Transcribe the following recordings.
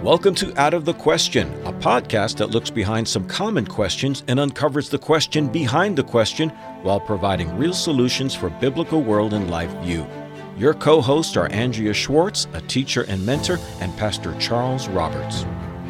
Welcome to Out of the Question, a podcast that looks behind some common questions and uncovers the question behind the question while providing real solutions for biblical world and life view. Your co-hosts are Andrea Schwartz, a teacher and mentor, and Pastor Charles Roberts.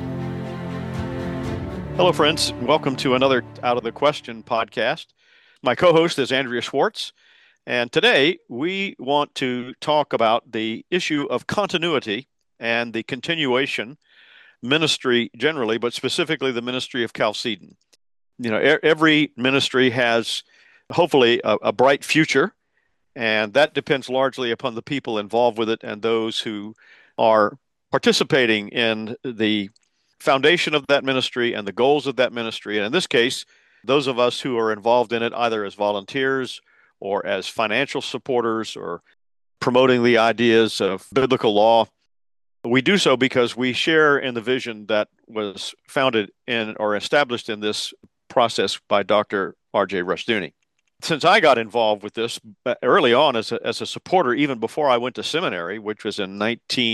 Hello, friends. Welcome to another Out of the Question podcast. My co-host is Andrea Schwartz, and today we want to talk about the issue of continuity and the continuation ministry generally, but specifically the ministry of Chalcedon. You know, every ministry has hopefully a bright future, and that depends largely upon the people involved with it and those who are participating in the foundation of that ministry and the goals of that ministry. And in this case, those of us who are involved in it either as volunteers or as financial supporters or promoting the ideas of biblical law. We do so because we share in the vision that was founded in or established in this process by Dr. R.J. Rushdoony. Since I got involved with this early on as a supporter, even before I went to seminary, which was in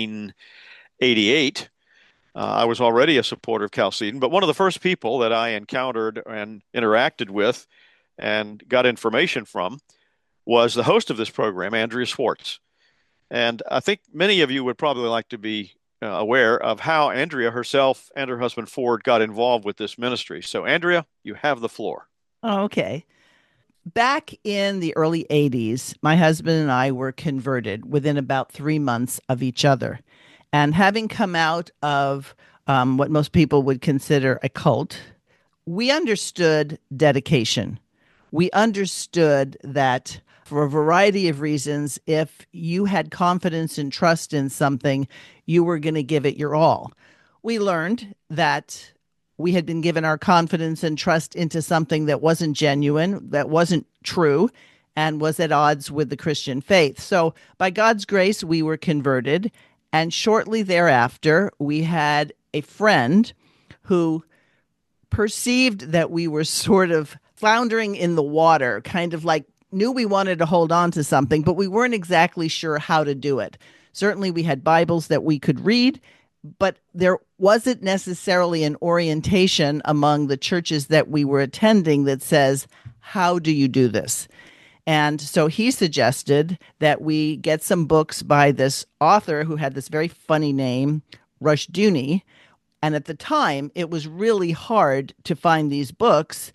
1988, I was already a supporter of Chalcedon. But one of the first people that I encountered and interacted with and got information from was the host of this program, Andrea Schwartz. And I think many of you would probably like to be aware of how Andrea herself and her husband Ford got involved with this ministry. So, Andrea, you have the floor. Oh, okay. Back in the early 80s, my husband and I were converted within about 3 months of each other. And having come out of what most people would consider a cult, we understood dedication. We understood that for a variety of reasons, if you had confidence and trust in something, you were going to give it your all. We learned that we had been given our confidence and trust into something that wasn't genuine, that wasn't true, and was at odds with the Christian faith. So by God's grace, we were converted. And shortly thereafter, we had a friend who perceived that we were sort of floundering in the water, kind of like knew we wanted to hold on to something, but we weren't exactly sure how to do it. Certainly we had Bibles that we could read, but there wasn't necessarily an orientation among the churches that we were attending that says, how do you do this? And so he suggested that we get some books by this author who had this very funny name, Rushdoony. And at the time, it was really hard to find these books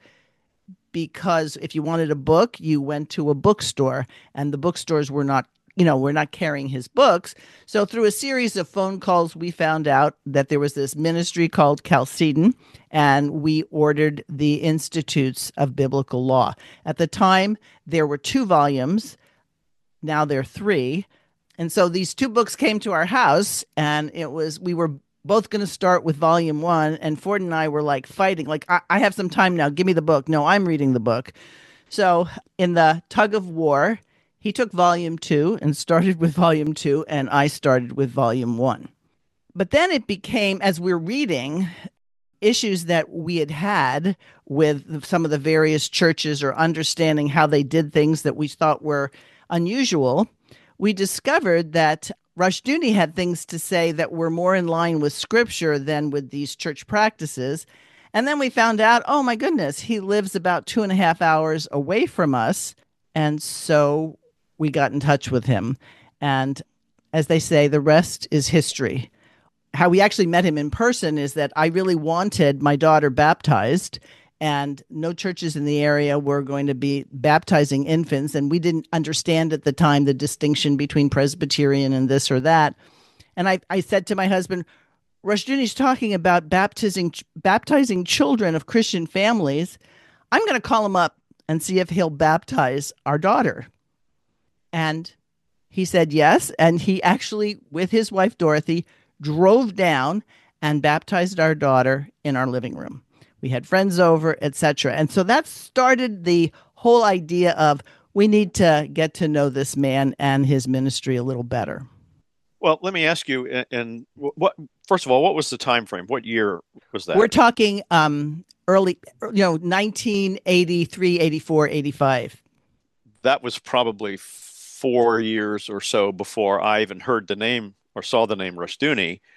because if you wanted a book, you went to a bookstore, and the bookstores were not carrying his books. So through a series of phone calls, we found out that there was this ministry called Chalcedon, and we ordered the Institutes of Biblical Law. At the time, there were 2 volumes. Now there are 3. And so these 2 books came to our house, and we were both going to start with volume 1, and Ford and I were like fighting, like, I have some time now, give me the book. No, I'm reading the book. So in the tug of war, he took volume 2 and started with volume 2, and I started with volume 1. But then it became, as we're reading, issues that we had with some of the various churches or understanding how they did things that we thought were unusual, we discovered that Rushdoony had things to say that were more in line with Scripture than with these church practices. And then we found out, oh my goodness, he lives about 2.5 hours away from us. And so we got in touch with him. And as they say, the rest is history. How we actually met him in person is that I really wanted my daughter baptized, and no churches in the area were going to be baptizing infants. And we didn't understand at the time the distinction between Presbyterian and this or that. And I said to my husband, Rushdoony's talking about baptizing children of Christian families. I'm going to call him up and see if he'll baptize our daughter. And he said yes. And he actually, with his wife, Dorothy, drove down and baptized our daughter in our living room. We had friends over, etc. And so that started the whole idea of we need to get to know this man and his ministry a little better. Well, let me ask you, and first of all, what was the time frame? What year was that? We're talking early, 1983, 84, 85. That was probably 4 years or so before I even heard the name or saw the name Rushdoony.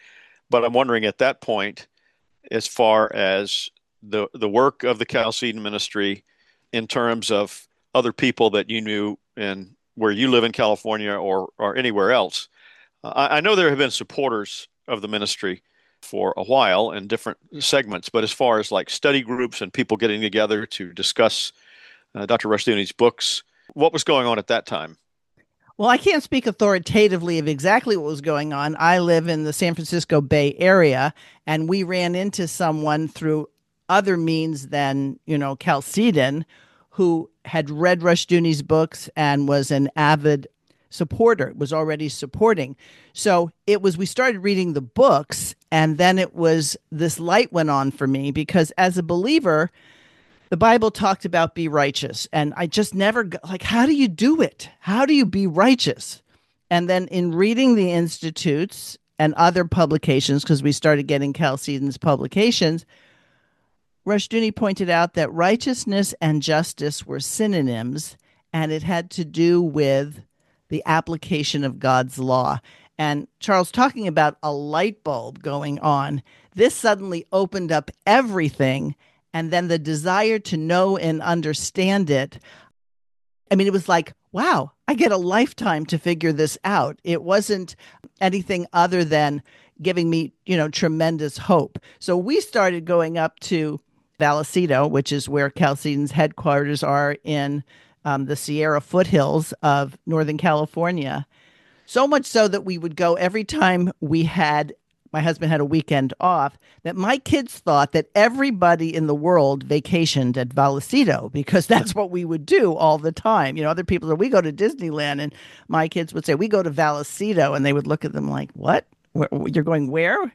But I'm wondering at that point, as far as the work of the Chalcedon ministry in terms of other people that you knew and where you live in California or anywhere else. I know there have been supporters of the ministry for a while in different segments, but as far as like study groups and people getting together to discuss Dr. Rushdoony's books, what was going on at that time? Well, I can't speak authoritatively of exactly what was going on. I live in the San Francisco Bay Area, and we ran into someone through other means than, Chalcedon, who had read Rushdoony's books and was an avid supporter, was already supporting. So we started reading the books, and then this light went on for me because as a believer, the Bible talked about be righteous. And I just never, how do you do it? How do you be righteous? And then in reading the Institutes and other publications, because we started getting Chalcedon's publications, Rushdoony pointed out that righteousness and justice were synonyms, and it had to do with the application of God's law. And Charles, talking about a light bulb going on, this suddenly opened up everything. And then the desire to know and understand it. I mean, it was like, wow, I get a lifetime to figure this out. It wasn't anything other than giving me, tremendous hope. So we started going up to Vallecito, which is where Chalcedon's headquarters are in the Sierra foothills of Northern California. So much so that we would go every time my husband had a weekend off, that my kids thought that everybody in the world vacationed at Vallecito because that's what we would do all the time. Other people said, we go to Disneyland, and my kids would say, we go to Vallecito, and they would look at them like, what? You're going where?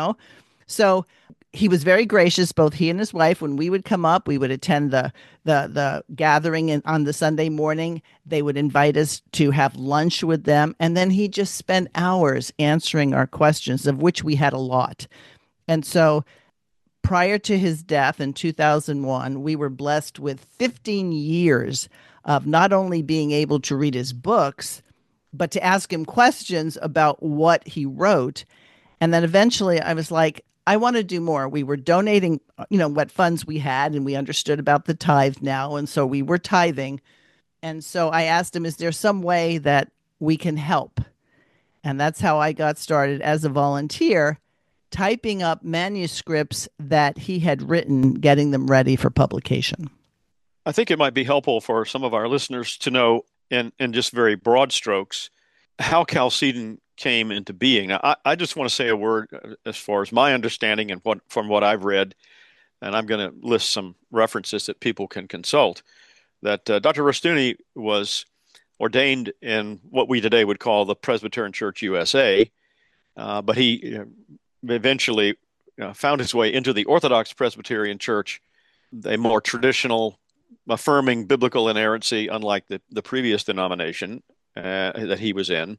So he was very gracious, both he and his wife. When we would come up, we would attend the gathering on the Sunday morning. They would invite us to have lunch with them. And then he just spent hours answering our questions, of which we had a lot. And so prior to his death in 2001, we were blessed with 15 years of not only being able to read his books, but to ask him questions about what he wrote. And then eventually I was like, I want to do more. We were donating, what funds we had, and we understood about the tithe now. And so we were tithing. And so I asked him, is there some way that we can help? And that's how I got started as a volunteer, typing up manuscripts that he had written, getting them ready for publication. I think it might be helpful for some of our listeners to know in just very broad strokes how Chalcedon came into being. Now, I just want to say a word as far as my understanding and from what I've read, and I'm going to list some references that people can consult, that Dr. Rushdoony was ordained in what we today would call the Presbyterian Church USA, but he eventually found his way into the Orthodox Presbyterian Church, a more traditional, affirming biblical inerrancy, unlike the previous denomination that he was in.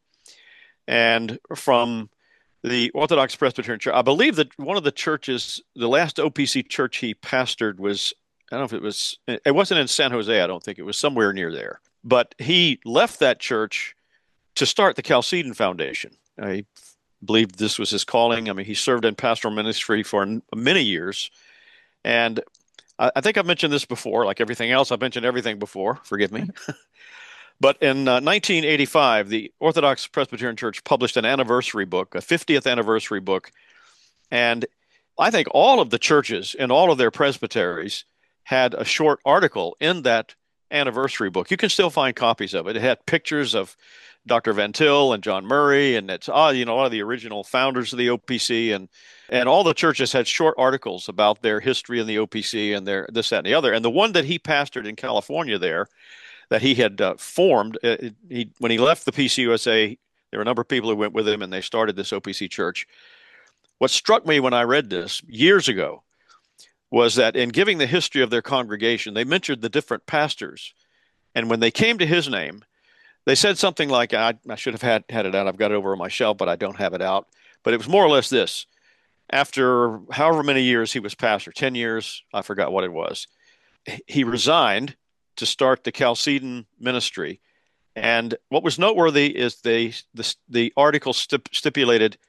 And from the Orthodox Presbyterian Church, I believe that one of the churches, the last OPC church he pastored was, I don't know if it wasn't in San Jose, I don't think it was somewhere near there. But he left that church to start the Chalcedon Foundation. I believed this was his calling. I mean, he served in pastoral ministry for many years. And I think I've mentioned this before, like everything else. I've mentioned everything before. Forgive me. But in 1985, the Orthodox Presbyterian Church published an anniversary book, a 50th anniversary book. And I think all of the churches in all of their presbyteries had a short article in that anniversary book. You can still find copies of it. It had pictures of Dr. Van Til and John Murray, and it's a lot of the original founders of the OPC, and all the churches had short articles about their history in the OPC and their this, that, and the other. And the one that he pastored in California there, that he had formed, when he left the PCUSA, there were a number of people who went with him, and they started this OPC church. What struck me when I read this years ago was that in giving the history of their congregation, they mentioned the different pastors. And when they came to his name, they said something like, I should have had it out. I've got it over on my shelf, but I don't have it out. But it was more or less this. After however many years he was pastor, 10 years, I forgot what it was, he resigned to start the Chalcedon ministry. And what was noteworthy is the article stipulated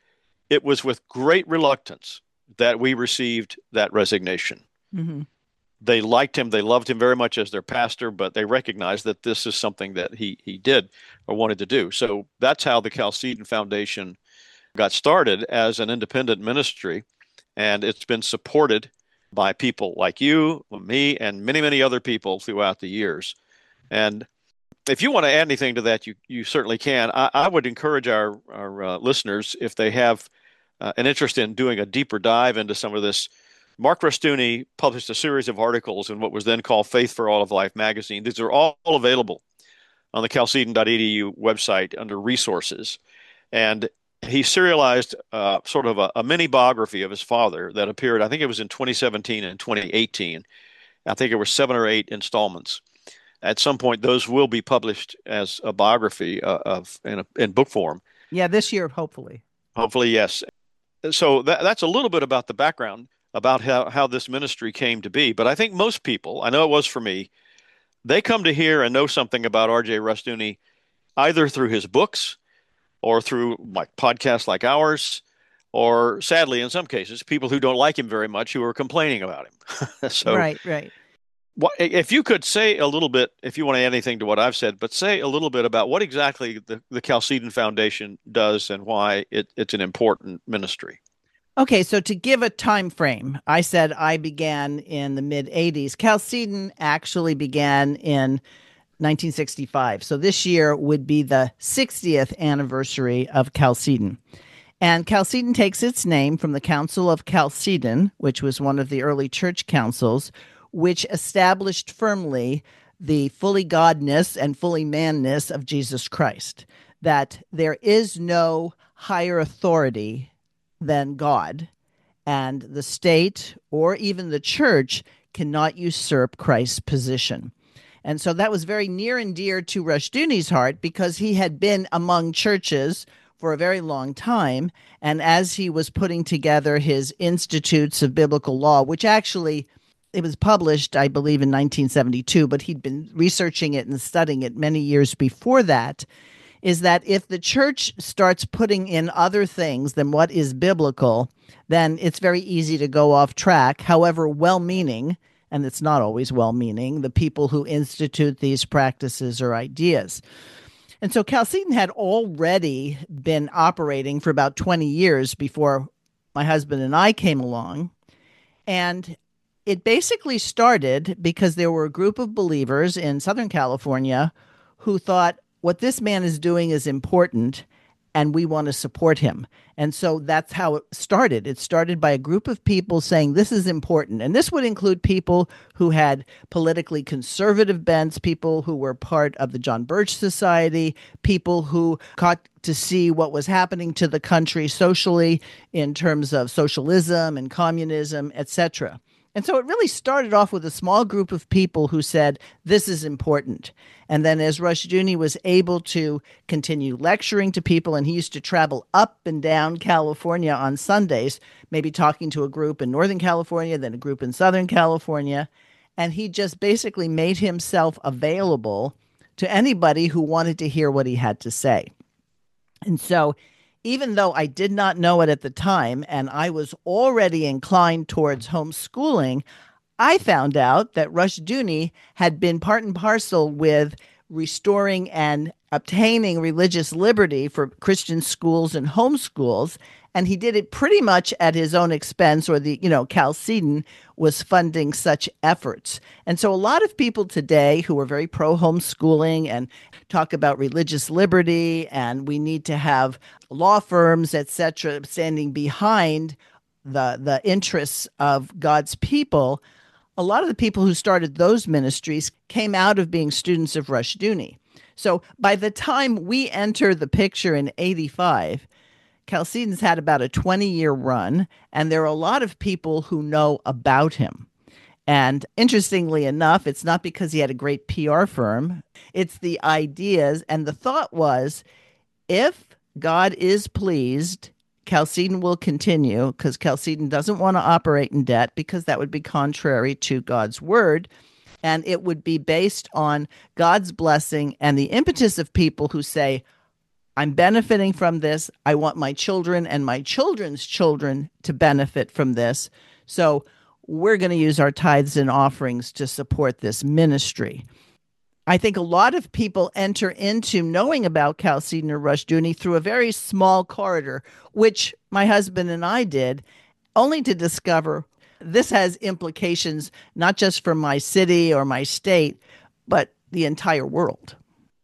it was with great reluctance that we received that resignation. Mm-hmm. They liked him. They loved him very much as their pastor, but they recognized that this is something that he did or wanted to do. So that's how the Chalcedon Foundation got started as an independent ministry. And it's been supported by people like you, me, and many, many other people throughout the years. And if you want to add anything to that, you certainly can. I would encourage our listeners, if they have an interest in doing a deeper dive into some of this. Mark Rushdoony published a series of articles in what was then called Faith for All of Life magazine. These are all available on the chalcedon.edu website under resources. And he serialized sort of a mini biography of his father that appeared, I think it was in 2017 and 2018. I think it were 7 or 8 installments. At some point, those will be published as a biography in book form. Yeah, this year, hopefully. Hopefully, yes. So that's a little bit about the background about how this ministry came to be. But I think most people, I know it was for me, they come to hear and know something about R.J. Rushdoony either through his books or through like podcasts like ours, or sadly, in some cases, people who don't like him very much who are complaining about him. So, right. If you could say a little bit, if you want to add anything to what I've said, but say a little bit about what exactly the Chalcedon Foundation does and why it's an important ministry. Okay, so to give a time frame, I said I began in the mid-'80s. Chalcedon actually began in 1965. So this year would be the 60th anniversary of Chalcedon. And Chalcedon takes its name from the Council of Chalcedon, which was one of the early church councils, which established firmly the fully godness and fully manness of Jesus Christ, that there is no higher authority than God, and the state or even the church cannot usurp Christ's position. And so that was very near and dear to Rushdoony's heart because he had been among churches for a very long time. And as he was putting together his Institutes of Biblical Law, which actually it was published, I believe, in 1972, but he'd been researching it and studying it many years before that, is that if the church starts putting in other things than what is biblical, then it's very easy to go off track, however well-meaning, and it's not always well-meaning, the people who institute these practices or ideas. And so Chalcedon had already been operating for about 20 years before my husband and I came along. And it basically started because there were a group of believers in Southern California who thought, what this man is doing is important, and we want to support him. And so that's how it started. It started by a group of people saying this is important. And this would include people who had politically conservative bents, people who were part of the John Birch Society, people who got to see what was happening to the country socially in terms of socialism and communism, etc. And so it really started off with a small group of people who said, this is important. And then as Rushdoony was able to continue lecturing to people, and he used to travel up and down California on Sundays, maybe talking to a group in Northern California, then a group in Southern California, and he just basically made himself available to anybody who wanted to hear what he had to say. And so even though I did not know it at the time, and I was already inclined towards homeschooling, I found out that Rushdoony had been part and parcel with restoring and obtaining religious liberty for Christian schools and homeschools. And he did it pretty much at his own expense, or Chalcedon was funding such efforts. And so a lot of people today who are very pro homeschooling and talk about religious liberty, and we need to have law firms, etc., standing behind the interests of God's people. A lot of the people who started those ministries came out of being students of Rushdoony. So by the time we enter the picture in 85, Chalcedon's had about a 20-year run, and there are a lot of people who know about him. And interestingly enough, it's not because he had a great PR firm. It's the ideas. And the thought was, if God is pleased, Chalcedon will continue, because Chalcedon doesn't want to operate in debt, because that would be contrary to God's word. And it would be based on God's blessing and the impetus of people who say, I'm benefiting from this. I want my children and my children's children to benefit from this. So we're going to use our tithes and offerings to support this ministry. I think a lot of people enter into knowing about Chalcedon or Rushdoony through a very small corridor, which my husband and I did, only to discover this has implications not just for my city or my state, but the entire world.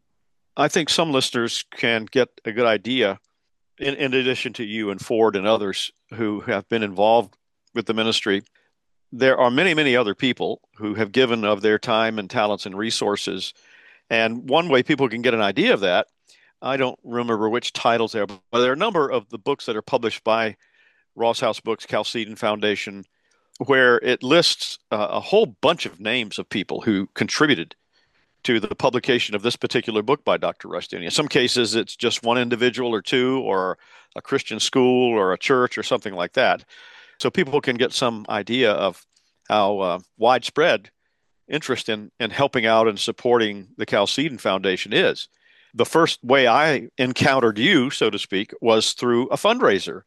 I think some listeners can get a good idea, in addition to you and Ford and others who have been involved with the ministry. There are many, many other people who have given of their time and talents and resources. And one way people can get an idea of that, I don't remember which titles there, but there are a number of the books that are published by Ross House Books, Chalcedon Foundation, where it lists a whole bunch of names of people who contributed to the publication of this particular book by Dr. Rushdoony. In some cases, it's just one individual or two, or a Christian school or a church or something like that. So people can get some idea of how widespread interest in helping out and supporting the Chalcedon Foundation is. The first way I encountered you, so to speak, was through a fundraiser.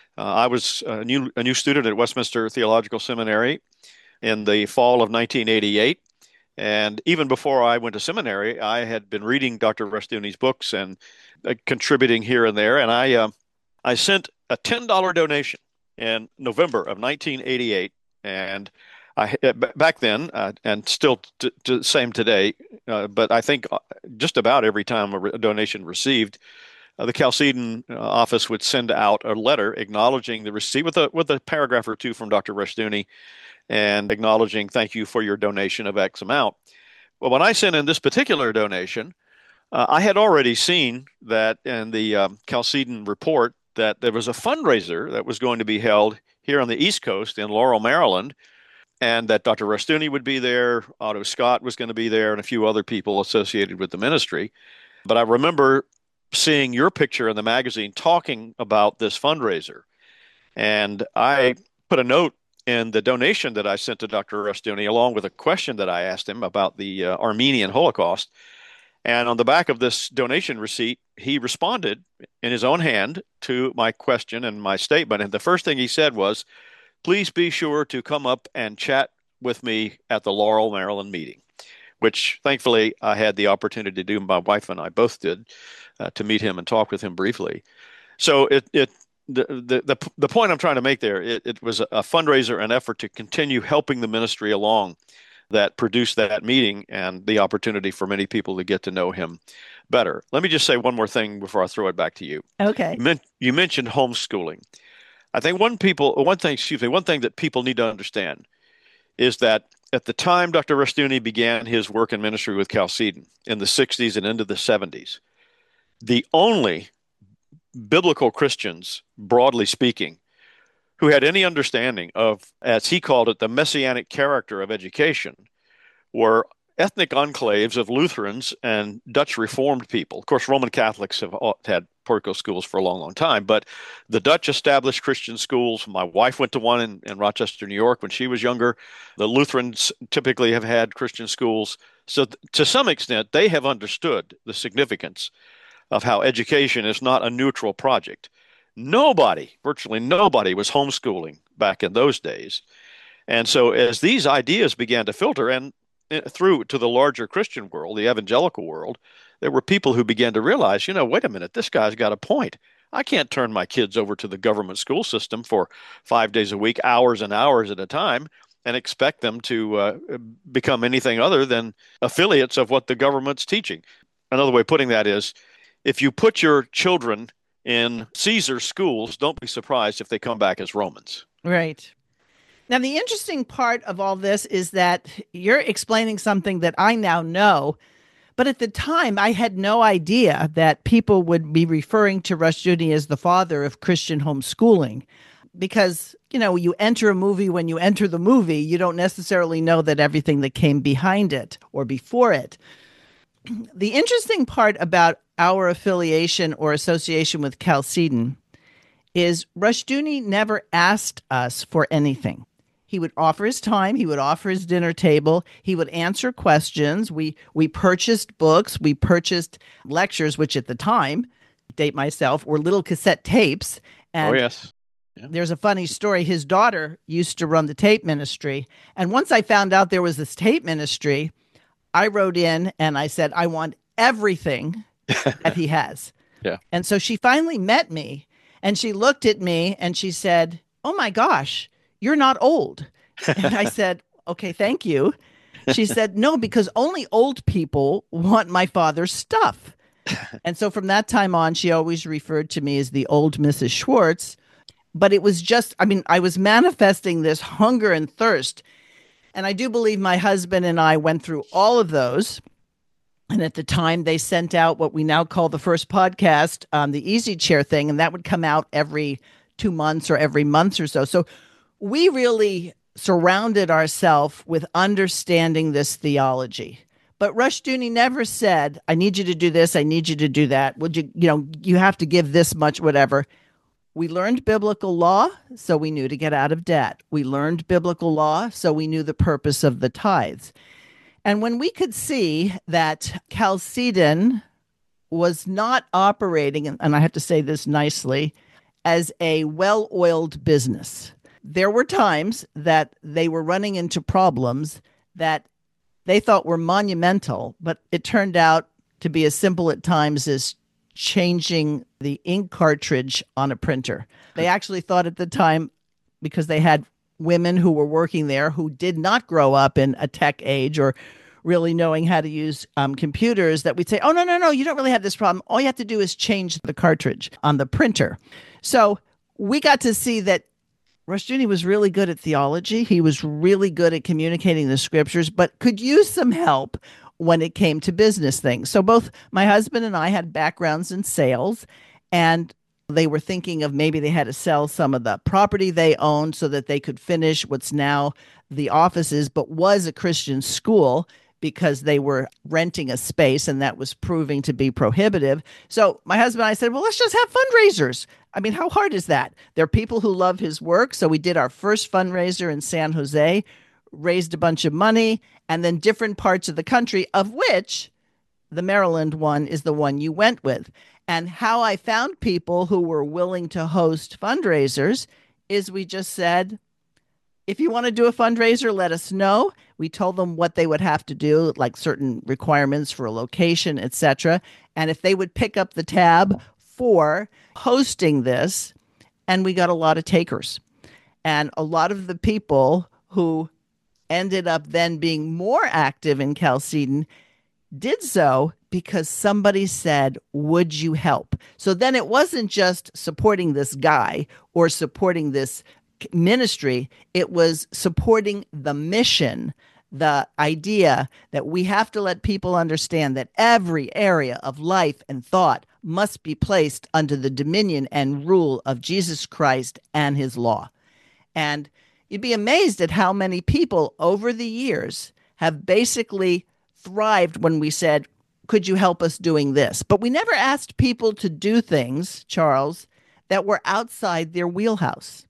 I was a new student at Westminster Theological Seminary in the fall of 1988. And even before I went to seminary, I had been reading Dr. Rushdoony's books and contributing here and there. And I sent a $10 donation in November of 1988. And back then, and still the same today, but I think just about every time a donation received, the Chalcedon office would send out a letter acknowledging the receipt with a paragraph or two from Dr. Rushdoony and acknowledging thank you for your donation of X amount. Well, when I sent in this particular donation, I had already seen that in the Chalcedon report that there was a fundraiser that was going to be held here on the East Coast in Laurel, Maryland, and that Dr. Rushdoony would be there, Otto Scott was going to be there, and a few other people associated with the ministry. But I remember seeing your picture in the magazine talking about this fundraiser. And I put a note in the donation that I sent to Dr. Rushdoony, along with a question that I asked him about the Armenian Holocaust. And on the back of this donation receipt, he responded in his own hand to my question and my statement. And the first thing he said was, please be sure to come up and chat with me at the Laurel, Maryland meeting, which thankfully I had the opportunity to do. My wife and I both did, to meet him and talk with him briefly. So the point I'm trying to make there, it was a fundraiser, an effort to continue helping the ministry along that produced that meeting and the opportunity for many people to get to know him better. Let me just say one more thing before I throw it back to you. Okay. You mentioned homeschooling. I think one thing that people need to understand is that at the time Dr. Rushdoony began his work in ministry with Chalcedon in the 60s and into the 70s, the only biblical Christians, broadly speaking, who had any understanding of, as he called it, the messianic character of education, were ethnic enclaves of Lutherans and Dutch Reformed people. Of course, Roman Catholics have had parochial schools for a long, long time, but the Dutch established Christian schools. My wife went to one in Rochester, New York when she was younger. The Lutherans typically have had Christian schools. So to some extent, they have understood the significance of how education is not a neutral project. Virtually nobody was homeschooling back in those days. And so as these ideas began to filter and through to the larger Christian world, the evangelical world, there were people who began to realize, wait a minute, this guy's got a point. I can't turn my kids over to the government school system for 5 days a week, hours and hours at a time, and expect them to become anything other than affiliates of what the government's teaching. Another way of putting that is, if you put your children in Caesar schools, don't be surprised if they come back as Romans. Right. Now, the interesting part of all this is that you're explaining something that I now know, but at the time I had no idea that people would be referring to Rushdoony as the father of Christian homeschooling. Because, you enter a movie when you enter the movie, you don't necessarily know that everything that came behind it or before it. The interesting part about our affiliation or association with Chalcedon is Rushdoony never asked us for anything. He would offer his time. He would offer his dinner table. He would answer questions. We purchased books. We purchased lectures, which at the time date myself, were little cassette tapes. Oh, And yes. Yeah. there's a funny story. His daughter used to run the tape ministry. And once I found out there was this tape ministry, I wrote in and I said, I want everything that he has. Yeah. And so she finally met me and she looked at me and she said, oh my gosh, you're not old. And I said, okay, thank you. She said, no, because only old people want my father's stuff. And so from that time on, she always referred to me as the old Mrs. Schwartz. But it was just, I was manifesting this hunger and thirst. And I do believe my husband and I went through all of those. And at the time, they sent out what we now call the first podcast, the Easy Chair thing. And that would come out every 2 months or every month or so. So we really surrounded ourselves with understanding this theology. But Rushdoony never said, I need you to do this. I need you to do that. Would you, you have to give this much, whatever. We learned biblical law, so we knew to get out of debt. We learned biblical law, so we knew the purpose of the tithes. And when we could see that Chalcedon was not operating, and I have to say this nicely, as a well-oiled business, there were times that they were running into problems that they thought were monumental, but it turned out to be as simple at times as changing the ink cartridge on a printer. They actually thought at the time, because they had women who were working there who did not grow up in a tech age or really knowing how to use computers, that we'd say, oh, no, you don't really have this problem. All you have to do is change the cartridge on the printer. So we got to see that Rushdoony was really good at theology. He was really good at communicating the scriptures, but could use some help when it came to business things. So both my husband and I had backgrounds in sales, and they were thinking of maybe they had to sell some of the property they owned so that they could finish what's now the offices, but was a Christian school, because they were renting a space and that was proving to be prohibitive. So my husband and I said, well, let's just have fundraisers. I mean, how hard is that? There are people who love his work. So we did our first fundraiser in San Jose, raised a bunch of money, and then different parts of the country, of which the Maryland one is the one you went with. And how I found people who were willing to host fundraisers is we just said, if you want to do a fundraiser, let us know. We told them what they would have to do, like certain requirements for a location, etc. And if they would pick up the tab for hosting this, and we got a lot of takers. And a lot of the people who ended up then being more active in Chalcedon did so because somebody said, would you help? So then it wasn't just supporting this guy or supporting this ministry, it was supporting the mission, the idea that we have to let people understand that every area of life and thought must be placed under the dominion and rule of Jesus Christ and his law. And you'd be amazed at how many people over the years have basically thrived when we said, could you help us doing this? But we never asked people to do things, Charles, that were outside their wheelhouse.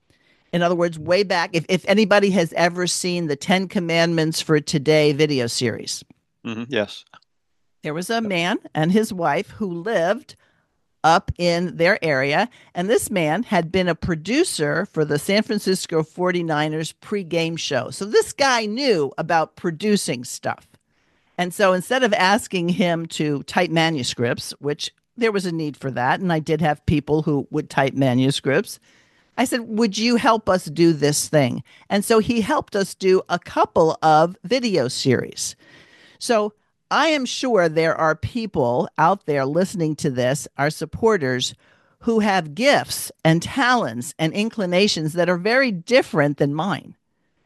In other words, way back, if anybody has ever seen the 10 Commandments for Today video series. Mm-hmm. Yes. There was a man and his wife who lived up in their area. And this man had been a producer for the San Francisco 49ers pregame show. So this guy knew about producing stuff. And so instead of asking him to type manuscripts, which there was a need for that, and I did have people who would type manuscripts, I said, would you help us do this thing? And so he helped us do a couple of video series. So I am sure there are people out there listening to this, our supporters, who have gifts and talents and inclinations that are very different than mine.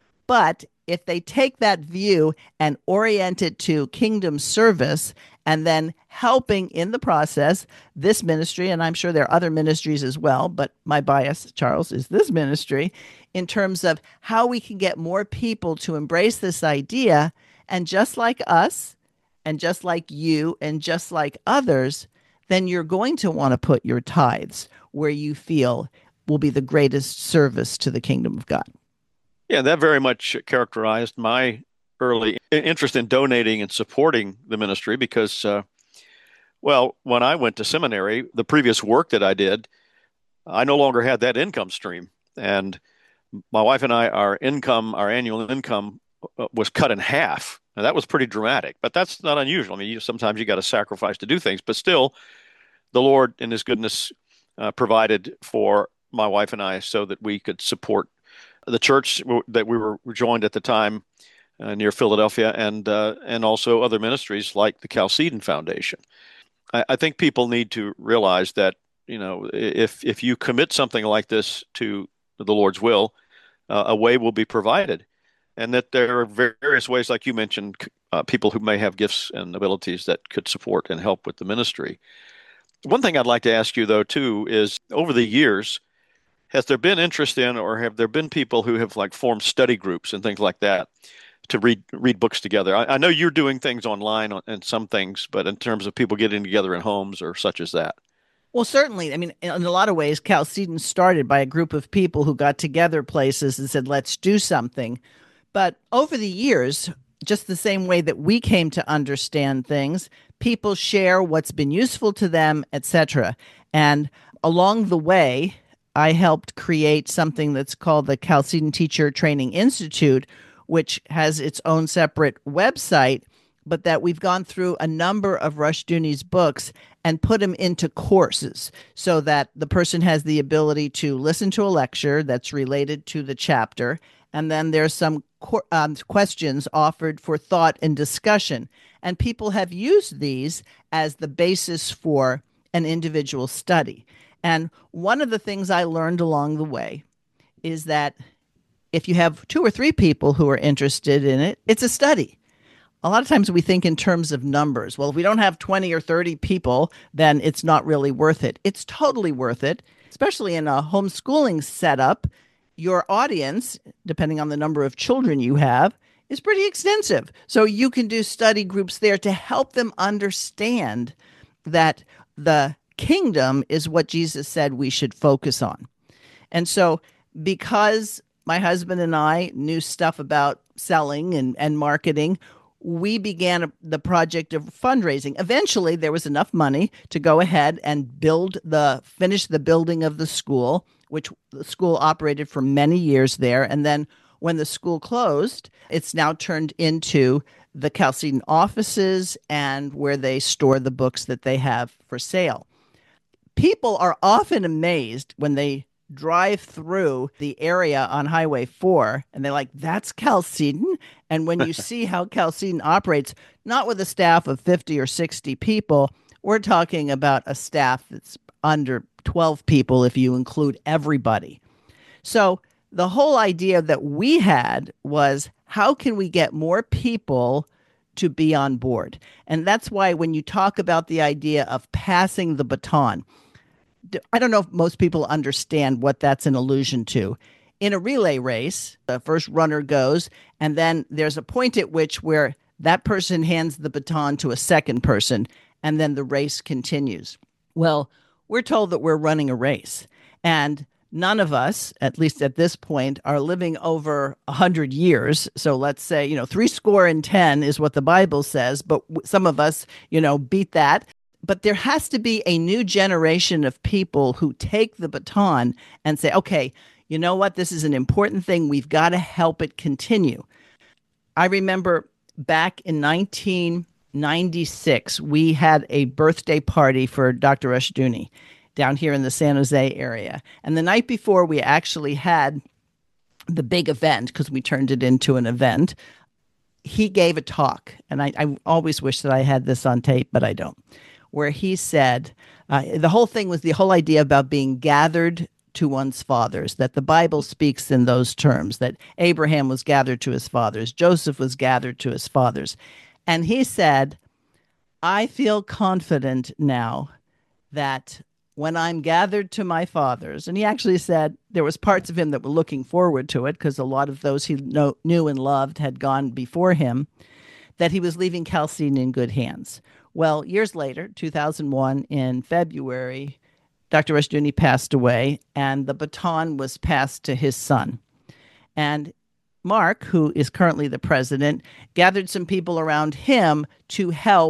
But if they take that view and orient it to kingdom service and then helping in the process this ministry, and I'm sure there are other ministries as well, but my bias, Charles, is this ministry, in terms of how we can get more people to embrace this idea. And just like us, and just like you, and just like others, then you're going to want to put your tithes where you feel will be the greatest service to the kingdom of God. Yeah, that very much characterized my early interest in donating and supporting the ministry, because Well, when I went to seminary, the previous work that I did, I no longer had that income stream. And my wife and I, our annual income was cut in half. Now, that was pretty dramatic, but that's not unusual. I mean, sometimes you got to sacrifice to do things, but still, the Lord in His goodness provided for my wife and I so that we could support the church that we were joined at the time near Philadelphia, and also other ministries like the Chalcedon Foundation. I think people need to realize that, if you commit something like this to the Lord's will, a way will be provided, and that there are various ways, like you mentioned, people who may have gifts and abilities that could support and help with the ministry. One thing I'd like to ask you, though, too, is over the years, has there been interest in, or have there been people who have like formed study groups and things like that to read books together? I know you're doing things online and some things, but in terms of people getting together in homes or such as that. Well, certainly. I mean, in a lot of ways, Chalcedon started by a group of people who got together places and said, let's do something. But over the years, just the same way that we came to understand things, people share what's been useful to them, etc. And along the way, I helped create something that's called the Chalcedon Teacher Training Institute, which has its own separate website, but that we've gone through a number of Rushdoony's books and put them into courses so that the person has the ability to listen to a lecture that's related to the chapter. And then there's some questions offered for thought and discussion. And people have used these as the basis for an individual study. And one of the things I learned along the way is that if you have 2 or 3 people who are interested in it, it's a study. A lot of times we think in terms of numbers. Well, if we don't have 20 or 30 people, then it's not really worth it. It's totally worth it, especially in a homeschooling setup. Your audience, depending on the number of children you have, is pretty extensive. So you can do study groups there to help them understand that the kingdom is what Jesus said we should focus on. And so because my husband and I knew stuff about selling and marketing, we began the project of fundraising. Eventually, there was enough money to go ahead and finish the building of the school, which the school operated for many years there. And then when the school closed, it's now turned into the Chalcedon offices and where they store the books that they have for sale. People are often amazed when they drive through the area on Highway 4 and they're like, that's Chalcedon? And when you see how Chalcedon operates, not with a staff of 50 or 60 people, we're talking about a staff that's under 12 people if you include everybody. So the whole idea that we had was, how can we get more people to be on board? And that's why when you talk about the idea of passing the baton, I don't know if most people understand what that's an allusion to. In a relay race, the first runner goes, and then there's a point at which where that person hands the baton to a second person, and then the race continues. Well, we're told that we're running a race, and none of us, at least at this point, are living over 100 years. So let's say, 70 is what the Bible says, but some of us, beat that. But there has to be a new generation of people who take the baton and say, okay, you know what? This is an important thing. We've got to help it continue. I remember back in 1996, we had a birthday party for Dr. Rushdoony down here in the San Jose area. And the night before, we actually had the big event, because we turned it into an event. He gave a talk, and I always wish that I had this on tape, but I don't, where he said, the whole thing was the whole idea about being gathered to one's fathers, that the Bible speaks in those terms, that Abraham was gathered to his fathers, Joseph was gathered to his fathers. And he said, I feel confident now that when I'm gathered to my fathers, and he actually said there was parts of him that were looking forward to it because a lot of those he knew and loved had gone before him, that he was leaving Chalcedon in good hands. Well, years later, 2001, in February, Dr. Rushdoony passed away, and the baton was passed to his son. And Mark, who is currently the president, gathered some people around him to help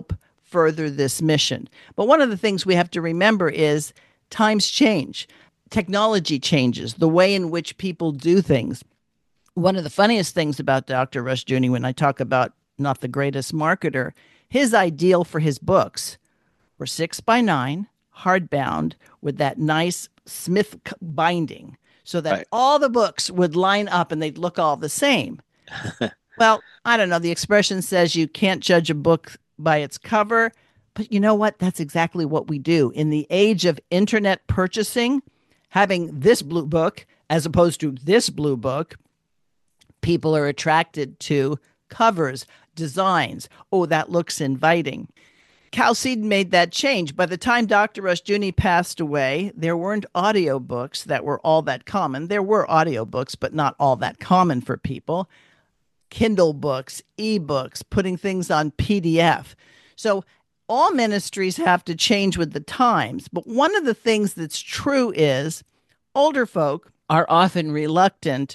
further this mission. But one of the things we have to remember is times change. Technology changes, the way in which people do things. One of the funniest things about Dr. Rushdoony, when I talk about not the greatest marketer, his ideal for his books were 6x9, hardbound, with that nice Smith binding, so that all the books would line up and they'd look all the same. Well, I don't know. The expression says you can't judge a book by its cover, but you know what? That's exactly what we do. In the age of internet purchasing, having this blue book as opposed to this blue book, people are attracted to covers, designs. Oh, that looks inviting. Chalcedon made that change. By the time Dr. Rushdoony passed away, there weren't audiobooks that were all that common. There were audiobooks, but not all that common for people. Kindle books, ebooks, putting things on PDF. So all ministries have to change with the times. But one of the things that's true is older folk are often reluctant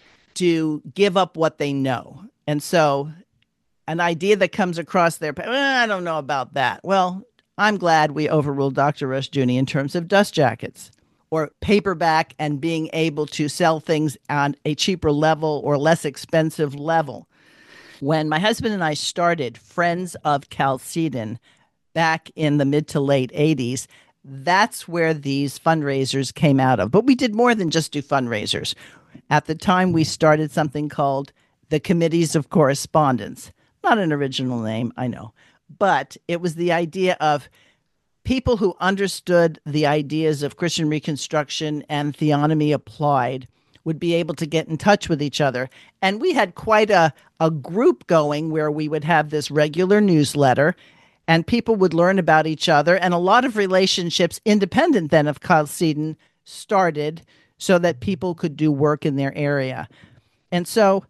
to give up what they know. And so an idea that comes across their, I don't know about that. Well, I'm glad we overruled Dr. Rushdoony in terms of dust jackets or paperback and being able to sell things on a cheaper level or less expensive level. When my husband and I started Friends of Chalcedon back in the mid to late 80s, that's where these fundraisers came out of. But we did more than just do fundraisers. At the time, we started something called the Committees of Correspondence. Not an original name, I know. But it was the idea of people who understood the ideas of Christian Reconstruction and theonomy applied would be able to get in touch with each other. And we had quite a group going where we would have this regular newsletter and people would learn about each other. And a lot of relationships, independent then of Chalcedon, started so that people could do work in their area. And so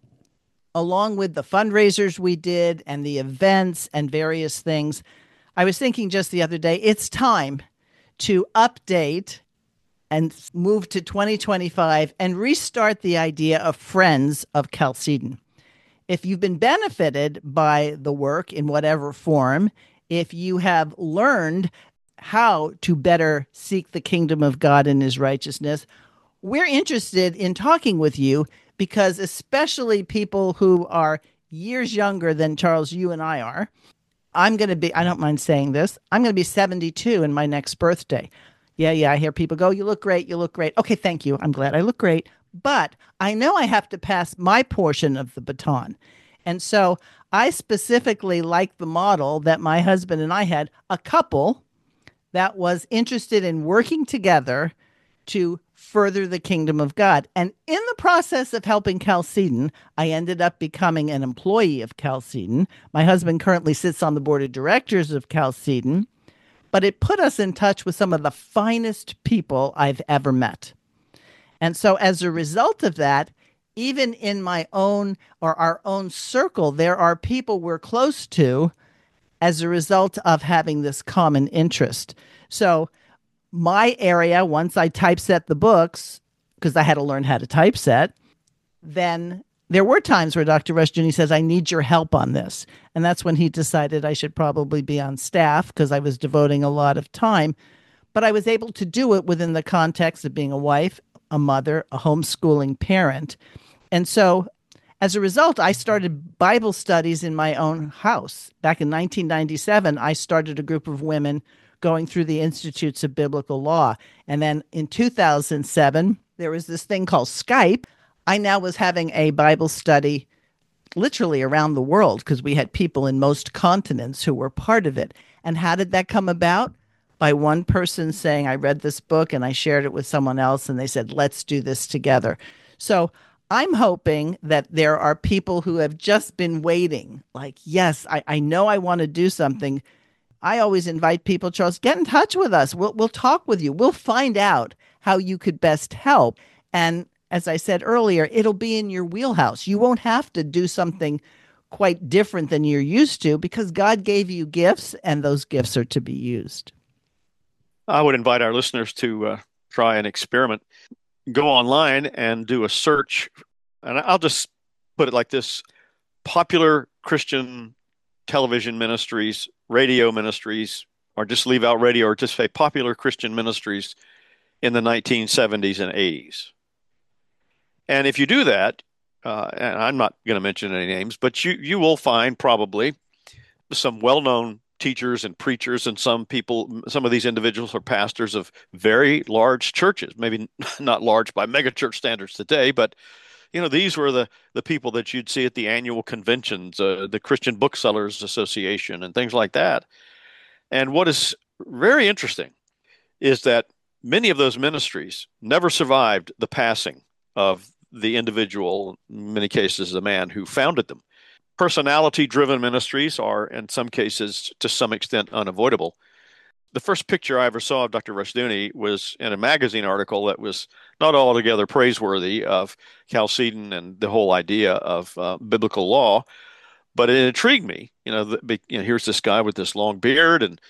along with the fundraisers we did and the events and various things, I was thinking just the other day, it's time to update and move to 2025 and restart the idea of Friends of Chalcedon. If you've been benefited by the work in whatever form, if you have learned how to better seek the kingdom of God and his righteousness, we're interested in talking with you, because especially people who are years younger than Charles, you and I are, I don't mind saying this, I'm going to be 72 in my next birthday. Yeah, I hear people go, you look great. Okay, thank you. I'm glad I look great. But I know I have to pass my portion of the baton. And so I specifically like the model that my husband and I had, a couple that was interested in working together to further the kingdom of God. And in the process of helping Chalcedon, I ended up becoming an employee of Chalcedon. My husband currently sits on the board of directors of Chalcedon, but it put us in touch with some of the finest people I've ever met. And so as a result of that, even in my own or our own circle, there are people we're close to as a result of having this common interest. So my area, once I typeset the books, because I had to learn how to typeset, then there were times where Dr. Rushdoony says, I need your help on this. And that's when he decided I should probably be on staff because I was devoting a lot of time. But I was able to do it within the context of being a wife, a mother, a homeschooling parent. And so as a result, I started Bible studies in my own house. Back in 1997, I started a group of women going through the Institutes of Biblical Law. And then in 2007, there was this thing called Skype. I now was having a Bible study literally around the world because we had people in most continents who were part of it. And how did that come about? By one person saying, I read this book and I shared it with someone else and they said, let's do this together. So I'm hoping that there are people who have just been waiting, like, yes, I know I want to do something. I always invite people, Charles, get in touch with us. We'll talk with you. We'll find out how you could best help. And as I said earlier, it'll be in your wheelhouse. You won't have to do something quite different than you're used to because God gave you gifts and those gifts are to be used. I would invite our listeners to try an experiment. Go online and do a search. And I'll just put it like this: popular Christian television ministries radio ministries, or just leave out radio, or just say popular Christian ministries in the 1970s and 80s. And if you do that, and I'm not going to mention any names, but you will find probably some well-known teachers and preachers, and some of these individuals are pastors of very large churches, maybe not large by megachurch standards today, but these were the people that you'd see at the annual conventions, the Christian Booksellers Association and things like that. And what is very interesting is that many of those ministries never survived the passing of the individual, in many cases the man who founded them. Personality-driven ministries are, in some cases, to some extent, unavoidable. The first picture I ever saw of Dr. Rushdoony was in a magazine article that was not altogether praiseworthy of Chalcedon and the whole idea of biblical law, but it intrigued me. Here's this guy with this long beard and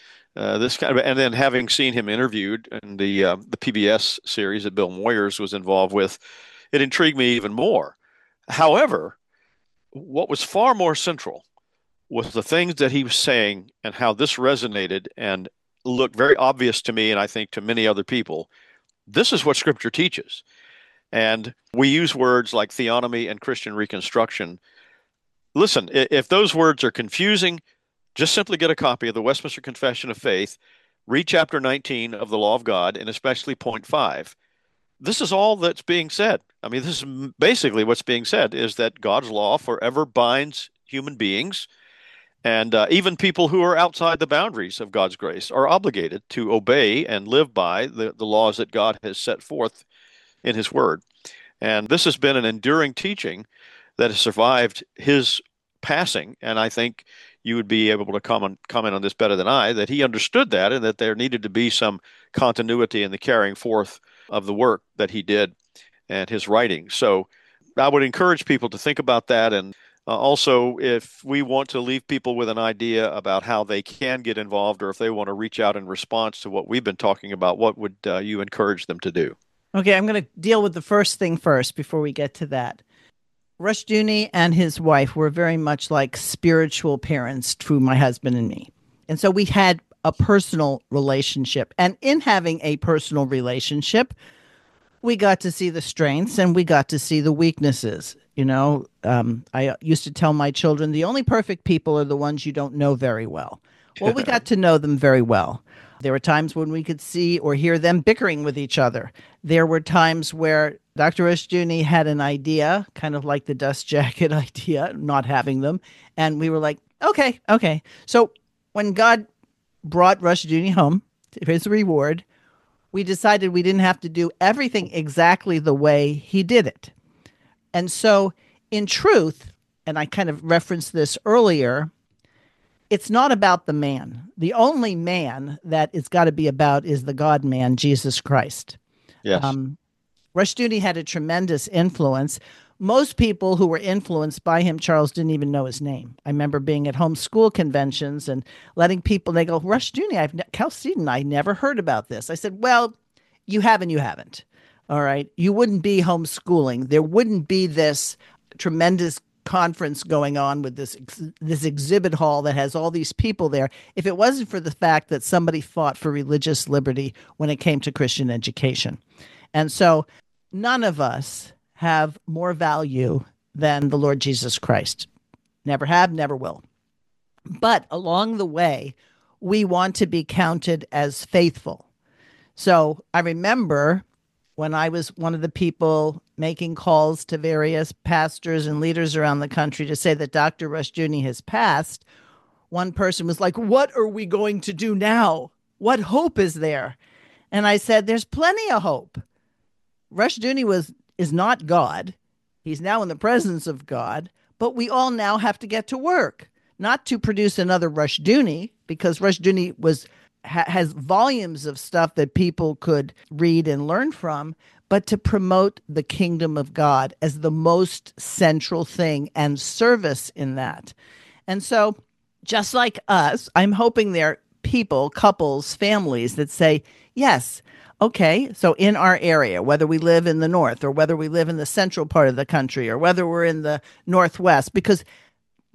and then having seen him interviewed in the PBS series that Bill Moyers was involved with, it intrigued me even more. However, what was far more central was the things that he was saying and how this resonated and looked very obvious to me, and I think to many other people. This is what Scripture teaches. And we use words like theonomy and Christian reconstruction. Listen, if those words are confusing, just simply get a copy of the Westminster Confession of Faith, read chapter 19 of the Law of God, and especially point 5. This is all that's being said. I mean, this is basically what's being said, is that God's law forever binds human beings, and even people who are outside the boundaries of God's grace are obligated to obey and live by the laws that God has set forth in His Word. And this has been an enduring teaching that has survived his passing, and I think you would be able to comment on this better than I, that he understood that and that there needed to be some continuity in the carrying forth of the work that he did and his writing. So I would encourage people to think about that. And also, if we want to leave people with an idea about how they can get involved, or if they want to reach out in response to what we've been talking about, what would you encourage them to do? Okay, I'm going to deal with the first thing first before we get to that. Rushdoony and his wife were very much like spiritual parents to my husband and me. And so we had a personal relationship. And in having a personal relationship, we got to see the strengths and we got to see the weaknesses. I used to tell my children, the only perfect people are the ones you don't know very well. Well, we got to know them very well. There were times when we could see or hear them bickering with each other. There were times where Dr. Rushdoony had an idea, kind of like the dust jacket idea, not having them. And we were like, okay. So when God brought Rushdoony home to his reward, we decided we didn't have to do everything exactly the way he did it. And so in truth, and I kind of referenced this earlier, it's not about the man. The only man that it's got to be about is the God-man, Jesus Christ. Yes. Rushdoony had a tremendous influence. Most people who were influenced by him, Charles, didn't even know his name. I remember being at homeschool conventions and letting people, they go, Rushdoony, Chalcedon, I never heard about this. I said, well, you have and you haven't. All right. You wouldn't be homeschooling. There wouldn't be this tremendous conference going on with this exhibit hall that has all these people there if it wasn't for the fact that somebody fought for religious liberty when it came to Christian education. And so none of us have more value than the Lord Jesus Christ. Never have, never will. But along the way, we want to be counted as faithful. So I remember when I was one of the people making calls to various pastors and leaders around the country to say that Dr. Rushdoony has passed, one person was like, what are we going to do now? What hope is there? And I said, there's plenty of hope. Rushdoony is not God. He's now in the presence of God, but we all now have to get to work, not to produce another Rushdoony, because Rushdoony has volumes of stuff that people could read and learn from, but to promote the kingdom of God as the most central thing and service in that. And so just like us, I'm hoping there are people, couples, families that say, yes, okay, so in our area, whether we live in the north or whether we live in the central part of the country or whether we're in the northwest, because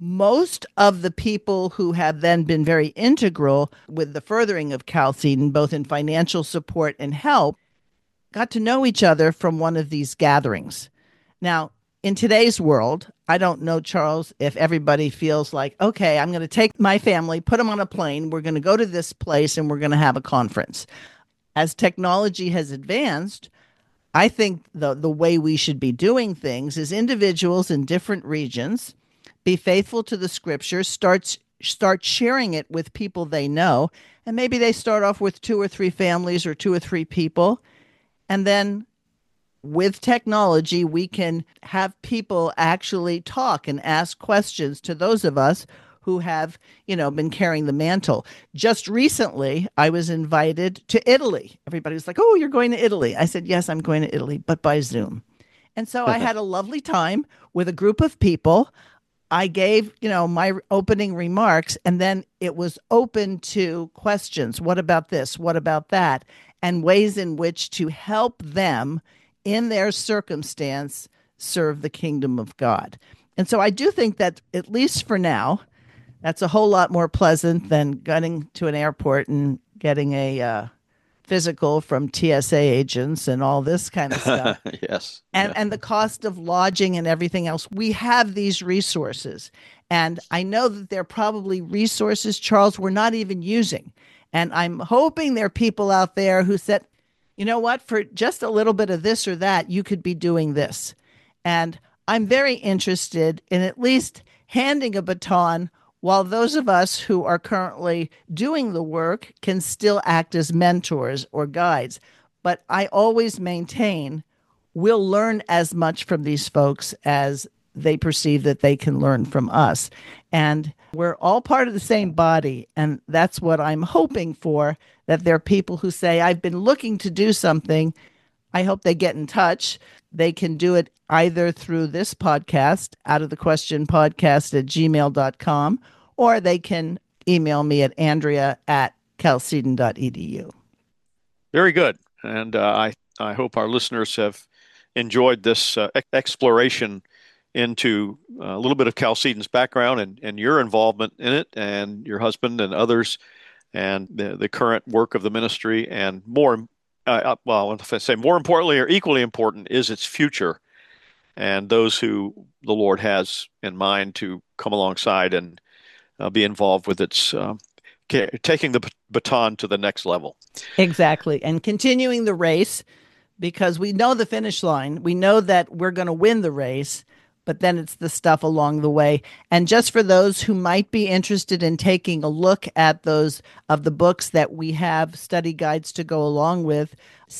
most of the people who have then been very integral with the furthering of Chalcedon, both in financial support and help, got to know each other from one of these gatherings. Now, in today's world, I don't know, Charles, if everybody feels like, okay, I'm going to take my family, put them on a plane, we're going to go to this place, and we're going to have a conference. As technology has advanced, I think the way we should be doing things is individuals in different regions be faithful to the scriptures, start sharing it with people they know, and maybe they start off with 2 or 3 families or 2 or 3 people, and then with technology, we can have people actually talk and ask questions to those of us who have, been carrying the mantle. Just recently, I was invited to Italy. Everybody was like, "Oh, you're going to Italy." I said, "Yes, I'm going to Italy, but by Zoom." And so I had a lovely time with a group of people. I gave, my opening remarks, and then it was open to questions. What about this? What about that? And ways in which to help them in their circumstance serve the kingdom of God. And so I do think that, at least for now, that's a whole lot more pleasant than getting to an airport and getting a physical from TSA agents and all this kind of stuff. Yes. And the cost of lodging and everything else. We have these resources. And I know that there are probably resources, Charles, we're not even using. And I'm hoping there are people out there who said, you know what, for just a little bit of this or that, you could be doing this. And I'm very interested in at least handing a baton while those of us who are currently doing the work can still act as mentors or guides. But I always maintain we'll learn as much from these folks as they perceive that they can learn from us. And we're all part of the same body. And that's what I'm hoping for, that there are people who say, I've been looking to do something. I hope they get in touch. They can do it either through this podcast, outofthequestionpodcast@gmail.com, or they can email me at andrea@chalcedon.edu. Very good. And I hope our listeners have enjoyed this exploration into a little bit of Chalcedon's background and your involvement in it, and your husband and others, and the current work of the ministry, and more if I say more importantly or equally important is its future, and those who the Lord has in mind to come alongside and be involved with its taking the baton to the next level. Exactly. And continuing the race, because we know the finish line. We know that we're going to win the race, but then it's the stuff along the way. And just for those who might be interested in taking a look at those of the books that we have study guides to go along with,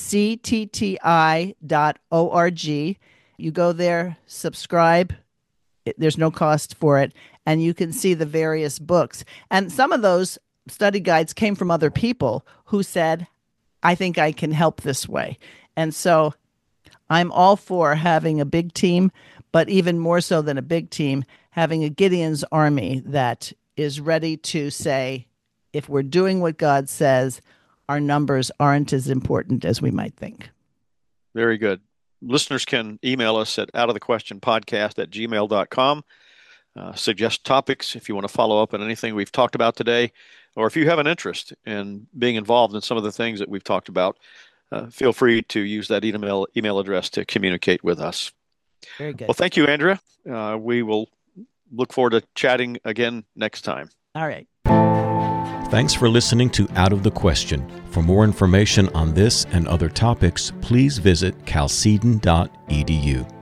ctti.org. You go there, subscribe. There's no cost for it. And you can see the various books. And some of those study guides came from other people who said, I think I can help this way. And so I'm all for having a big team, but even more so than a big team, having a Gideon's army that is ready to say, if we're doing what God says, our numbers aren't as important as we might think. Very good. Listeners can email us at outofthequestionpodcast@gmail.com. Suggest topics if you want to follow up on anything we've talked about today, or if you have an interest in being involved in some of the things that we've talked about, feel free to use that email address to communicate with us. Very good. Well, thank you, Andrea. We will look forward to chatting again next time. All right. Thanks for listening to Out of the Question. For more information on this and other topics, please visit chalcedon.edu.